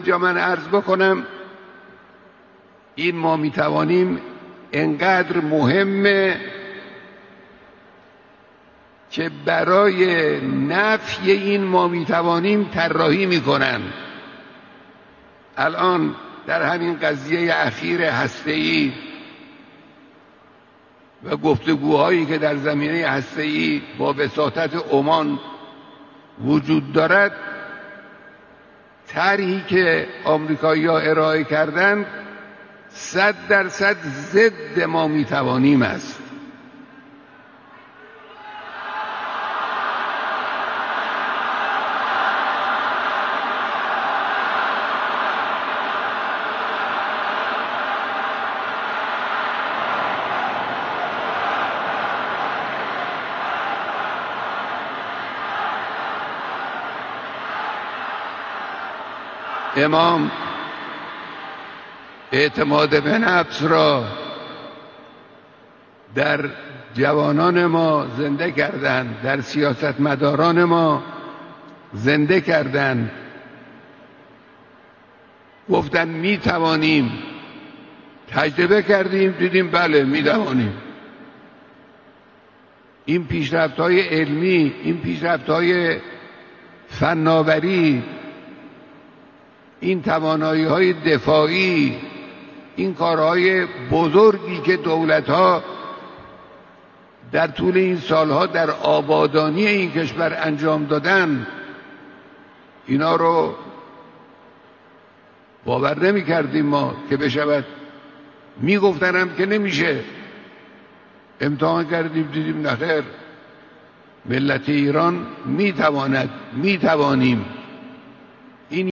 اینجا من عرض بکنم این ما میتوانیم انقدر مهمه که برای نفی این ما میتوانیم طراحی میکنن. الان در همین قضیه اخیر هسته‌ای و گفتگوهایی که در زمینه هسته‌ای با وساطت عمان وجود دارد، طرحی که آمریکایی‌ها ارائه کردند 100% ضد ما میتوانیم است. امام اعتماد به نفس را در جوانان ما زنده کردند، در سیاستمداران ما زنده کردند. گفتن می توانیم. تجربه کردیم، دیدیم بله می توانیم. این پیشرفت‌های علمی، این پیشرفت‌های فناوری، این توانایی‌های دفاعی، این کارهای بزرگی که دولت‌ها در طول این سالها در آبادانی این کشور انجام دادن، اینا رو باور نمی کردیم ما که بشود. می گفتنم که نمیشه. امتحان کردیم، دیدیم نخیر، ملت ایران می تواند، می توانیم.